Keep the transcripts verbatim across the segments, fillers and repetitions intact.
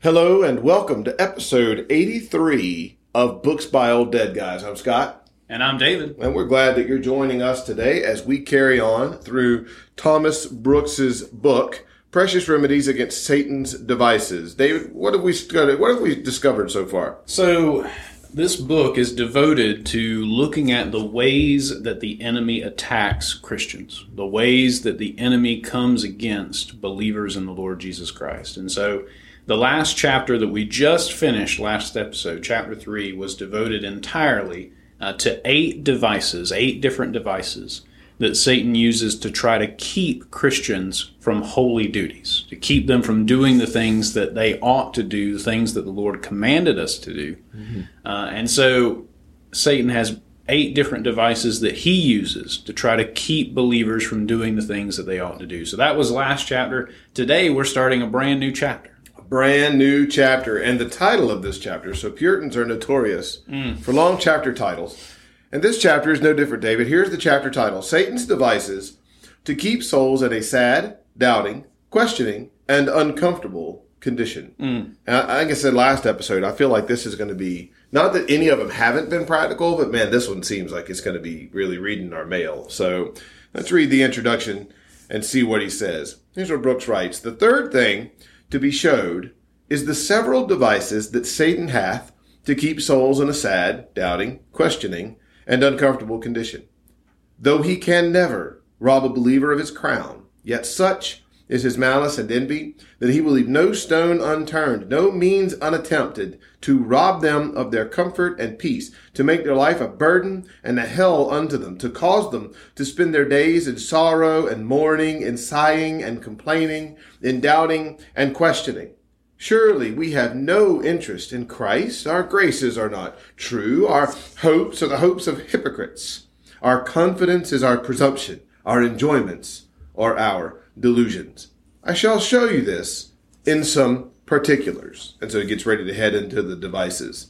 Hello and welcome to episode eighty-three of Books by Old Dead Guys. I'm Scott. And I'm David. And we're glad that you're joining us today as we carry on through Thomas Brooks's book, Precious Remedies Against Satan's Devices. David, what have we what have we discovered so far? So this book is devoted to looking at the ways that the enemy attacks Christians, the ways that the enemy comes against believers in the Lord Jesus Christ. And so the last chapter that we just finished last episode, chapter three, was devoted entirely uh, to eight devices, eight different devices that Satan uses to try to keep Christians from holy duties, to keep them from doing the things that they ought to do, the things that the Lord commanded us to do. Mm-hmm. Uh, and so Satan has eight different devices that he uses to try to keep believers from doing the things that they ought to do. So that was last chapter. Today we're starting a brand new chapter. Brand new chapter, and the title of this chapter. So Puritans are notorious mm. for long chapter titles. And this chapter is no different, David. Here's the chapter title: Satan's Devices to Keep Souls in a Sad, Doubting, Questioning, and Uncomfortable Condition. Mm. And I, like I said last episode, I feel like this is going to be, not that any of them haven't been practical, but man, this one seems like it's going to be really reading our mail. So let's read the introduction and see what he says. Here's what Brooks writes: The third thing to be showed is the several devices that Satan hath to keep souls in a sad, doubting, questioning, and uncomfortable condition. Though he can never rob a believer of his crown, yet such is his malice and envy that he will leave no stone unturned, no means unattempted to rob them of their comfort and peace, to make their life a burden and a hell unto them, to cause them to spend their days in sorrow and mourning, in sighing and complaining, in doubting and questioning. Surely we have no interest in Christ. Our graces are not true. Our hopes are the hopes of hypocrites. Our confidence is our presumption. Our enjoyments are our delusions. I shall show you this in some particulars. And so he gets ready to head into the devices.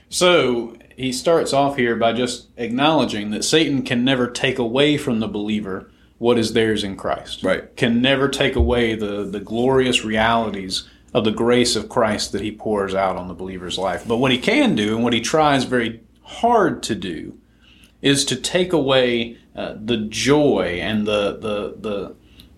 So he starts off here by just acknowledging that Satan can never take away from the believer what is theirs in Christ. Right. Can never take away the, the glorious realities of the grace of Christ that he pours out on the believer's life. But what he can do, and what he tries very hard to do, is to take away uh, the joy and the the the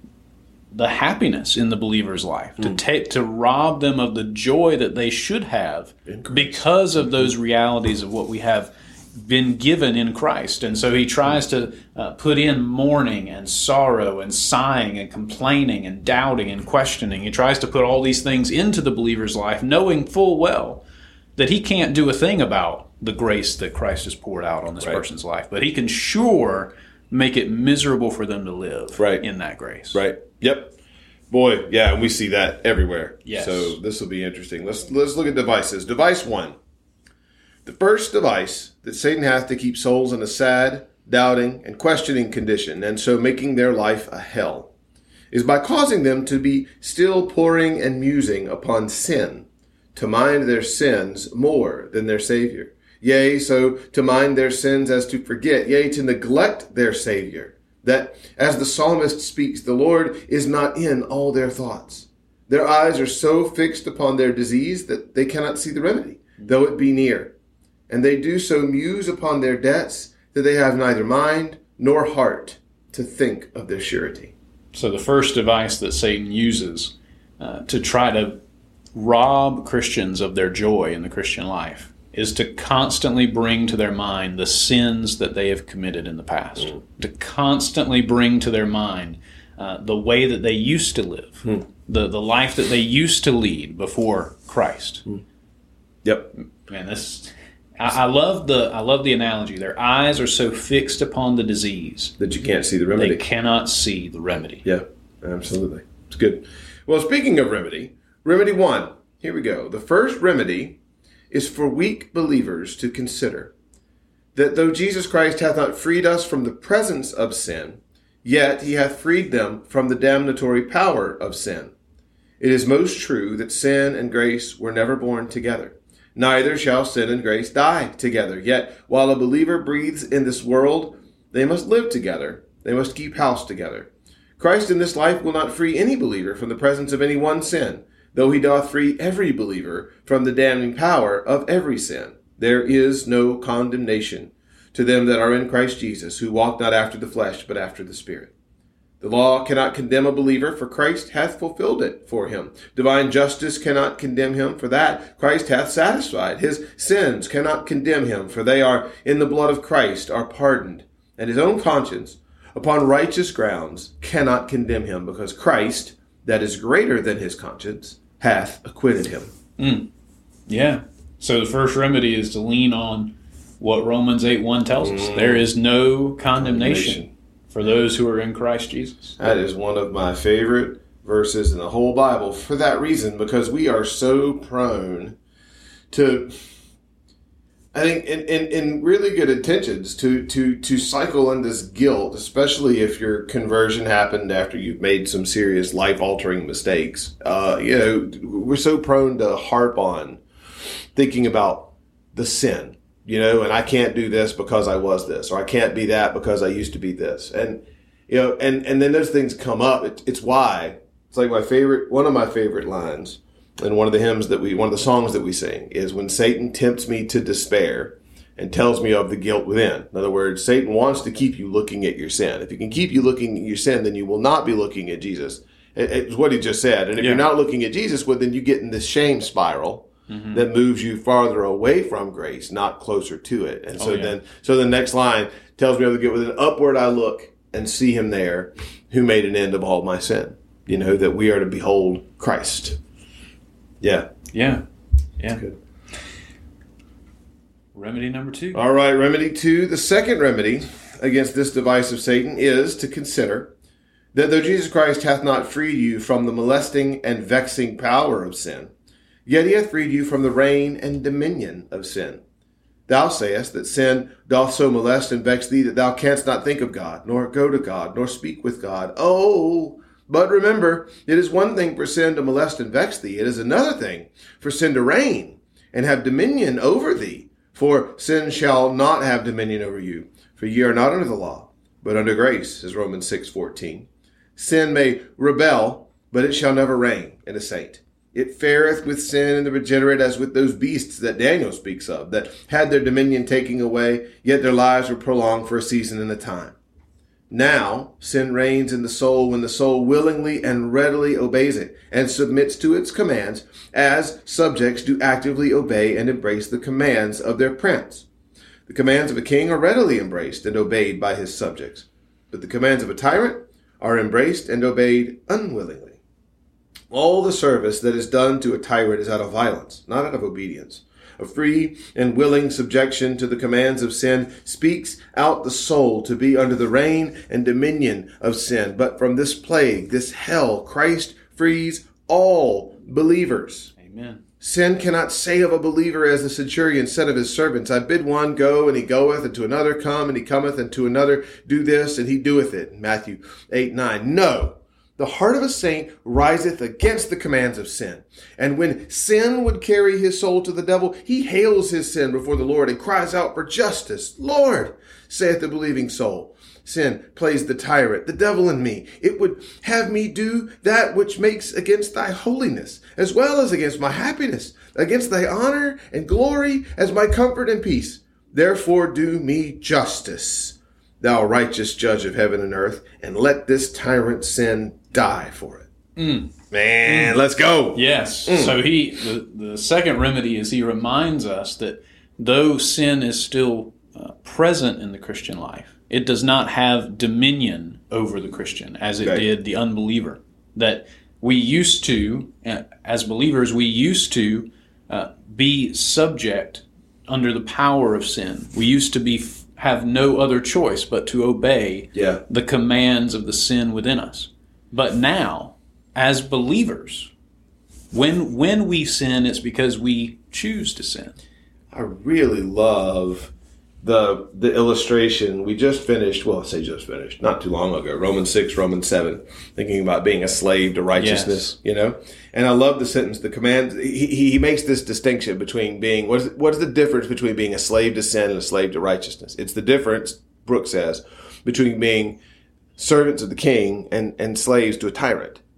the happiness in the believer's life, mm. to take to rob them of the joy that they should have because of those realities of what we have been given in Christ. And so he tries to uh, put in mourning and sorrow and sighing and complaining and doubting and questioning. He tries to put all these things into the believer's life, knowing full well that he can't do a thing about the grace that Christ has poured out on this right. person's life. But he can sure make it miserable for them to live right. in that grace. Right. Yep. Boy, yeah, and we see that everywhere. Yes. So this will be interesting. Let's let's look at devices. Device one. The first device that Satan hath to keep souls in a sad, doubting, and questioning condition, and so making their life a hell, is by causing them to be still poring and musing upon sin, to mind their sins more than their Savior. Yea, so to mind their sins as to forget, yea, to neglect their Savior, that, as the psalmist speaks, the Lord is not in all their thoughts. Their eyes are so fixed upon their disease that they cannot see the remedy, though it be near. And they do so muse upon their debts that they have neither mind nor heart to think of their surety. So the first device that Satan uses uh, to try to rob Christians of their joy in the Christian life is to constantly bring to their mind the sins that they have committed in the past. Mm. To constantly bring to their mind uh, the way that they used to live, mm. the, the life that they used to lead before Christ. Mm. Yep. Man, this... I love the I love the analogy. Their eyes are so fixed upon the disease that you can't see the remedy. They cannot see the remedy. Yeah, absolutely. It's good. Well, speaking of remedy, remedy one. Here we go. The first remedy is for weak believers to consider that though Jesus Christ hath not freed us from the presence of sin, yet he hath freed them from the damnatory power of sin. It is most true that sin and grace were never born together. Neither shall sin and grace die together. Yet, while a believer breathes in this world, they must live together. They must keep house together. Christ in this life will not free any believer from the presence of any one sin, though he doth free every believer from the damning power of every sin. There is no condemnation to them that are in Christ Jesus, who walk not after the flesh, but after the Spirit. The law cannot condemn a believer, for Christ hath fulfilled it for him. Divine justice cannot condemn him, for that Christ hath satisfied. His sins cannot condemn him, for they are in the blood of Christ, are pardoned. And his own conscience, upon righteous grounds, cannot condemn him, because Christ, that is greater than his conscience, hath acquitted him. Mm. Yeah. So the first remedy is to lean on what Romans eight one tells us. Mm. There is no condemnation, condemnation for those who are in Christ Jesus. That is one of my favorite verses in the whole Bible for that reason, because we are so prone to, I think, in, in, in really good intentions, to, to, to cycle in this guilt, especially if your conversion happened after you've made some serious life-altering mistakes. Uh, you know, we're so prone to harp on thinking about the sin. You know, and I can't do this because I was this, or I can't be that because I used to be this. And, you know, and, and then those things come up. It, it's why, it's like my favorite, one of my favorite lines in one of the hymns that we, one of the songs that we sing is, when Satan tempts me to despair and tells me of the guilt within. In other words, Satan wants to keep you looking at your sin. If he can keep you looking at your sin, then you will not be looking at Jesus. It, it's what he just said. And if yeah. you're not looking at Jesus, well, then you get in this shame spiral. Mm-hmm. That moves you farther away from grace, not closer to it. And so oh, yeah. then, so the next line tells me to get with an upward I look and see him there who made an end of all my sin. You know, that we are to behold Christ. Yeah. Yeah. Yeah. Good. Remedy number two. All right. Remedy two. The second remedy against this device of Satan is to consider that though Jesus Christ hath not freed you from the molesting and vexing power of sin, yet he hath freed you from the reign and dominion of sin. Thou sayest that sin doth so molest and vex thee that thou canst not think of God, nor go to God, nor speak with God. Oh, but remember, it is one thing for sin to molest and vex thee. It is another thing for sin to reign and have dominion over thee. For sin shall not have dominion over you, for ye are not under the law, but under grace, as Romans six fourteen. Sin may rebel, but it shall never reign in a saint. It fareth with sin and the regenerate as with those beasts that Daniel speaks of, that had their dominion taken away, yet their lives were prolonged for a season and a time. Now sin reigns in the soul when the soul willingly and readily obeys it and submits to its commands, as subjects do actively obey and embrace the commands of their prince. The commands of a king are readily embraced and obeyed by his subjects, but the commands of a tyrant are embraced and obeyed unwillingly. All the service that is done to a tyrant is out of violence, not out of obedience. A free and willing subjection to the commands of sin speaks out the soul to be under the reign and dominion of sin. But from this plague, this hell, Christ frees all believers. Amen. Sin cannot say of a believer, as the centurion said of his servants, I bid one go, and he goeth, and to another come, and he cometh, and to another do this, and he doeth it. Matthew eight nine. No. The heart of a saint riseth against the commands of sin. And when sin would carry his soul to the devil, he hails his sin before the Lord and cries out for justice. Lord, saith the believing soul, sin plays the tyrant, the devil in me. It would have me do that which makes against thy holiness, as well as against my happiness, against thy honor and glory, as my comfort and peace. Therefore do me justice, thou righteous judge of heaven and earth, and let this tyrant sin die for it. Mm. Man, mm. let's go. Yes. Mm. So he, the, the second remedy is he reminds us that though sin is still uh, present in the Christian life, it does not have dominion over the Christian as it okay. did the unbeliever. That we used to, uh, as believers, we used to uh, be subject under the power of sin. We used to be have no other choice but to obey yeah. the commands of the sin within us. But now, as believers, when when we sin, it's because we choose to sin. I really love the the illustration we just finished. Well, I say just finished, not too long ago. Romans six, Romans seven, thinking about being a slave to righteousness. Yes. You know, and I love the sentence. The command. He he makes this distinction between being what is what is the difference between being a slave to sin and a slave to righteousness? It's the difference, Brooks says, between being servants of the king and, and slaves to a tyrant.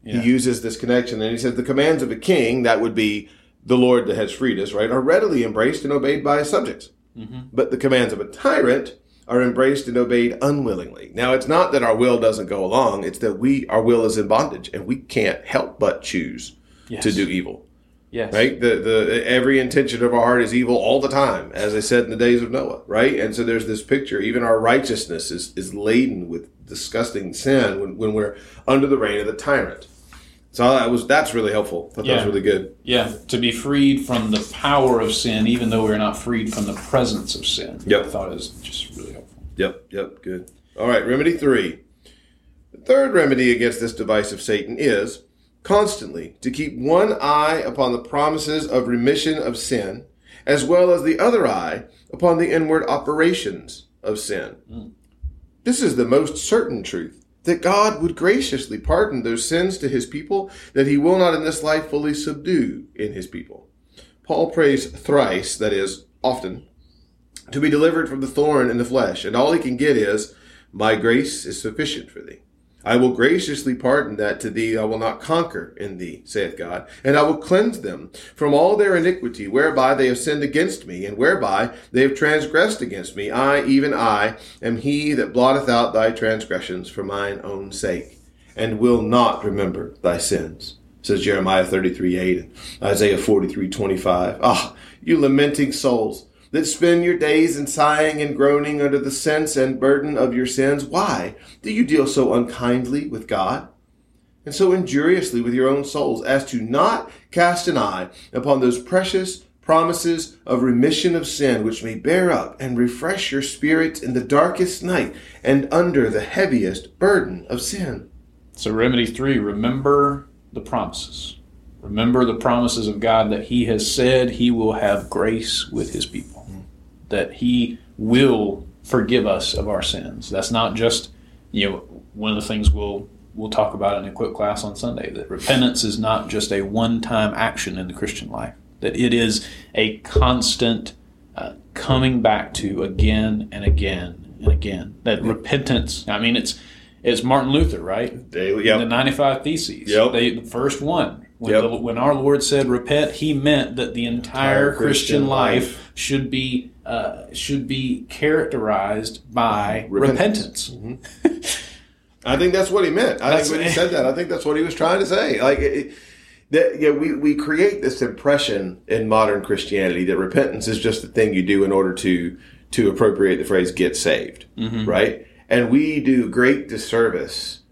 Yeah. He uses this connection, and he says the commands of a king, that would be the Lord that has freed us, right, are readily embraced and obeyed by his subjects. Mm-hmm. But the commands of a tyrant are embraced and obeyed unwillingly. Now, it's not that our will doesn't go along. It's that we, our will is in bondage, and we can't help but choose yes. to do evil. Yes. Right? The the every intention of our heart is evil all the time, as I said in the days of Noah, right? And so there's this picture, even our righteousness is, is laden with disgusting sin when, when we're under the reign of the tyrant. So that was that's really helpful. I thought yeah. that was really good. Yeah, to be freed from the power of sin, even though we're not freed from the presence of sin. Yep. I thought it was just really helpful. Yep, yep, good. All right, remedy three. The third remedy against this device of Satan is constantly to keep one eye upon the promises of remission of sin, as well as the other eye upon the inward operations of sin. Mm. This is the most certain truth, that God would graciously pardon those sins to his people that he will not in this life fully subdue in his people. Paul prays thrice, that is, often, to be delivered from the thorn in the flesh, and all he can get is, my grace is sufficient for thee. I will graciously pardon that to thee I will not conquer in thee, saith God, and I will cleanse them from all their iniquity, whereby they have sinned against me, and whereby they have transgressed against me. I, even I, am he that blotteth out thy transgressions for mine own sake, and will not remember thy sins, says Jeremiah thirty-three eight and Isaiah forty-three twenty-five. Ah, you lamenting souls, that spend your days in sighing and groaning under the sense and burden of your sins. Why do you deal so unkindly with God, and so injuriously with your own souls, as to not cast an eye upon those precious promises of remission of sin, which may bear up and refresh your spirits in the darkest night and under the heaviest burden of sin? So remedy three, remember the promises. Remember the promises of God that he has said he will have grace with his people, that he will forgive us of our sins. That's not just, you know, one of the things we'll we'll talk about in a quick class on Sunday, that repentance is not just a one-time action in the Christian life, that it is a constant uh, coming back to again and again and again. That repentance, I mean, it's it's Martin Luther, right? Daily, yep. The ninety-five Theses. Yep. They, the first one. When, yep. the, when our Lord said repent, he meant that the entire, entire Christian, Christian life, life should be uh, should be characterized by repentance. repentance. Mm-hmm. I think that's what he meant. I that's, think when he said that, I think that's what he was trying to say. Like, it, that, yeah, we, we create this impression in modern Christianity that repentance is just the thing you do in order to to appropriate the phrase "get saved," mm-hmm. right? And we do great disservice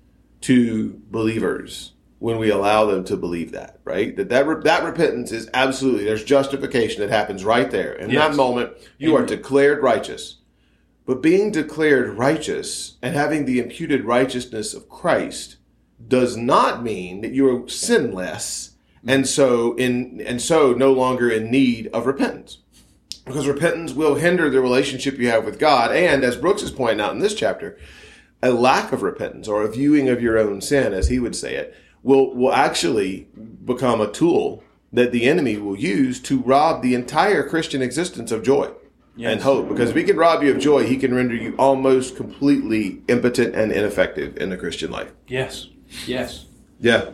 to believers when we allow them to believe that, right? That that, that repentance is absolutely, there's justification that happens right there. In yes. that moment, you Amen. Are declared righteous. But being declared righteous and having the imputed righteousness of Christ does not mean that you are sinless and so in and so no longer in need of repentance. Because repentance will hinder the relationship you have with God. And as Brooks is pointing out in this chapter, a lack of repentance, or a viewing of your own sin, as he would say it, will will actually become a tool that the enemy will use to rob the entire Christian existence of joy yes. and hope. Because if he can rob you of joy, he can render you almost completely impotent and ineffective in the Christian life. Yes. Yes. Yeah.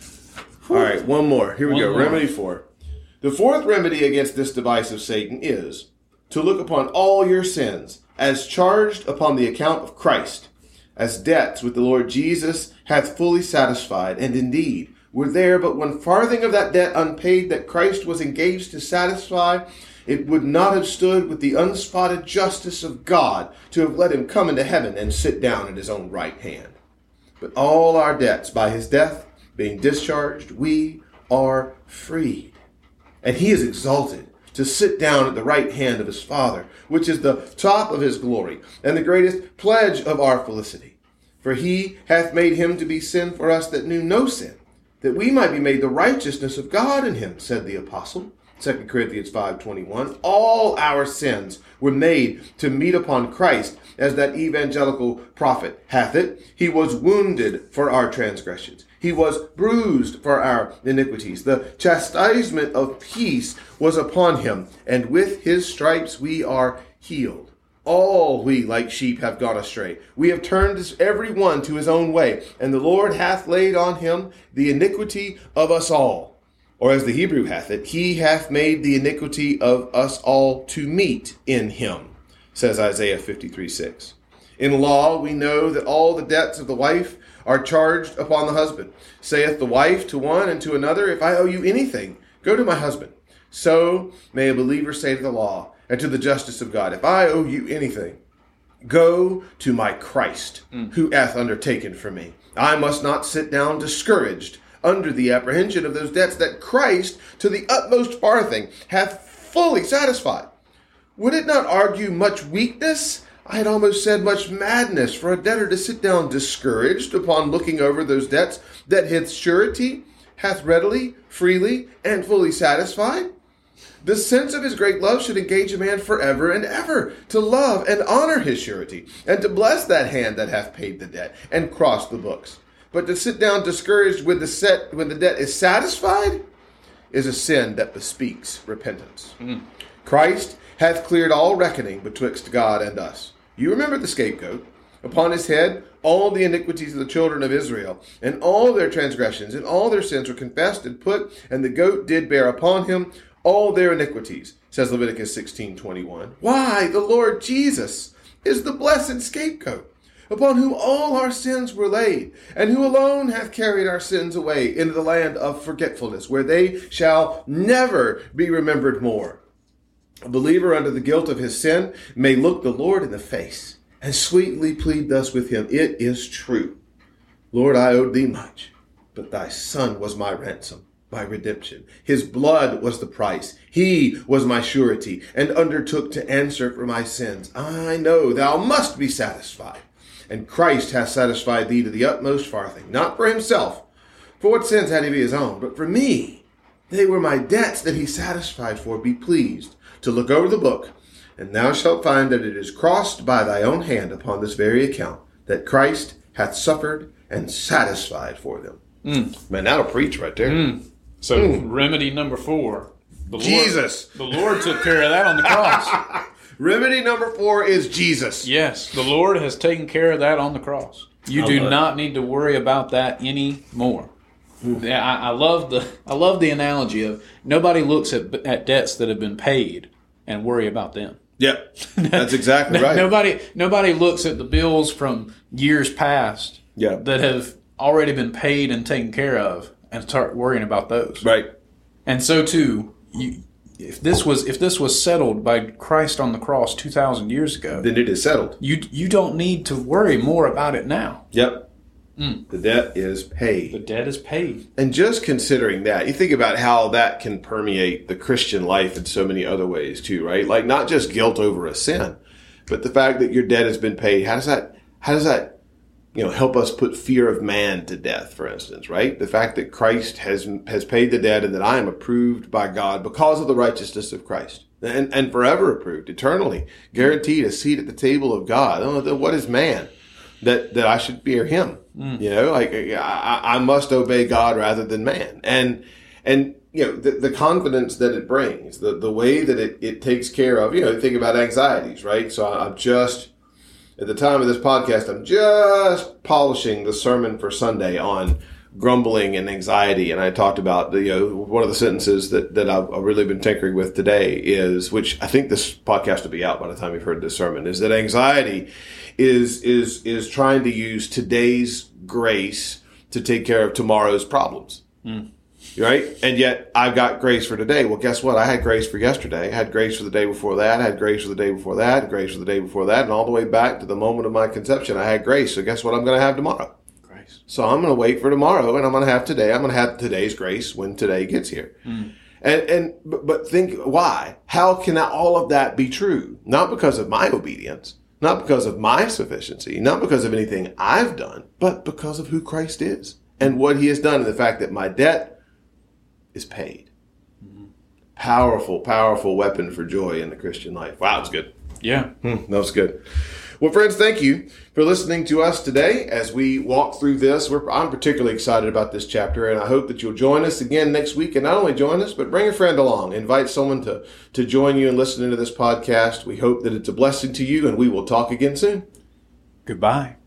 Whew. All right, one more. Here we one go. More. Remedy four. The fourth remedy against this device of Satan is to look upon all your sins as charged upon the account of Christ, as debts which the Lord Jesus hath fully satisfied, and indeed were there but one farthing of that debt unpaid that Christ was engaged to satisfy, it would not have stood with the unspotted justice of God to have let him come into heaven and sit down at his own right hand. But all our debts by his death being discharged, we are freed. And he is exalted to sit down at the right hand of his Father, which is the top of his glory and the greatest pledge of our felicity. For he hath made him to be sin for us that knew no sin, that we might be made the righteousness of God in him, said the apostle. Second Corinthians five twenty-one. All our sins were made to meet upon Christ, as that evangelical prophet hath it. He was wounded for our transgressions. He was bruised for our iniquities. The chastisement of peace was upon him, and with his stripes we are healed. All we like sheep have gone astray. We have turned every one to his own way, and the Lord hath laid on him the iniquity of us all. Or as the Hebrew hath it, he hath made the iniquity of us all to meet in him, says Isaiah fifty-three six. In law we know that all the debts of the wife are charged upon the husband. Saith the wife to one and to another, if I owe you anything, go to my husband. So may a believer say to the law and to the justice of God, if I owe you anything, go to my Christ, mm. who hath undertaken for me. I must not sit down discouraged under the apprehension of those debts that Christ, to the utmost farthing, hath fully satisfied. Would it not argue much weakness? I had almost said much madness for a debtor to sit down discouraged upon looking over those debts that his surety hath readily, freely, and fully satisfied. The sense of his great love should engage a man forever and ever to love and honor his surety, and to bless that hand that hath paid the debt and crossed the books. But to sit down discouraged with the set when the debt is satisfied is a sin that bespeaks repentance. Mm. Christ hath cleared all reckoning betwixt God and us. You remember the scapegoat. Upon his head all the iniquities of the children of Israel, and all their transgressions, and all their sins were confessed and put, and the goat did bear upon him all their iniquities, says Leviticus sixteen twenty-one. Why, the Lord Jesus is the blessed scapegoat, upon whom all our sins were laid, and who alone hath carried our sins away into the land of forgetfulness, where they shall never be remembered more. A believer under the guilt of his sin may look the Lord in the face and sweetly plead thus with him, it is true. Lord, I owed thee much, but thy Son was my ransom, my redemption. His blood was the price. He was my surety, and undertook to answer for my sins. I know thou must be satisfied. And Christ hath satisfied thee to the utmost farthing, not for himself, for what sins had he be his own, but for me. They were my debts that he satisfied for. Be pleased to look over the book, and thou shalt find that it is crossed by thy own hand upon this very account, that Christ hath suffered and satisfied for them. Mm. Man, that'll preach right there. Mm. So mm. remedy number four. The Jesus. Lord, the Lord took care of that on the cross. Remedy number four is Jesus. Yes, the Lord has taken care of that on the cross. You I do not need to worry about that anymore. Mm. I, I love the I love the analogy of nobody looks at at debts that have been paid and worry about them. Yep, that's exactly right. Nobody nobody looks at the bills from years past yep. that have already been paid and taken care of and start worrying about those. Right. And so too, you, if this was if this was settled by Christ on the cross two thousand years ago, then it is settled. You you don't need to worry more about it now. Yep. Mm. The debt is paid. The debt is paid. And just considering that, you think about how that can permeate the Christian life in so many other ways too, right? Like not just guilt over a sin, but the fact that your debt has been paid. How does that, how does that, you know, help us put fear of man to death, for instance, right? The fact that Christ has, has paid the debt and that I am approved by God because of the righteousness of Christ. And, and forever approved, eternally, guaranteed a seat at the table of God. Oh, what is man? That, that I should fear him. Mm. You know, like I, I must obey God rather than man. And, and, you know, the, the confidence that it brings, the, the way that it, it takes care of, you know, think about anxieties, right? So I'm just, at the time of this podcast, I'm just polishing the sermon for Sunday on grumbling and anxiety. And I talked about, the, you know, one of the sentences that, that I've really been tinkering with today is, which I think this podcast will be out by the time you've heard this sermon, is that anxiety is, is, is trying to use today's grace to take care of tomorrow's problems. Mm. Right? And yet I've got grace for today. Well, guess what? I had grace for yesterday. I had grace for the day before that. I had grace for the day before that. And grace for the day before that. And all the way back to the moment of my conception, I had grace. So guess what I'm going to have tomorrow? Grace. So I'm going to wait for tomorrow and I'm going to have today. I'm going to have today's grace when today gets here. Mm. And, and, but, but think why? How can all of that be true? Not because of my obedience, not because of my sufficiency, not because of anything I've done, but because of who Christ is and what he has done and the fact that my debt is paid. Mm-hmm. Powerful, powerful weapon for joy in the Christian life. Wow, that's good. Yeah. Hmm, that was good. Well, friends, thank you for listening to us today as we walk through this. We're, I'm particularly excited about this chapter, and I hope that you'll join us again next week. And not only join us, but bring a friend along. Invite someone to, to join you and listen to this podcast. We hope that it's a blessing to you, and we will talk again soon. Goodbye.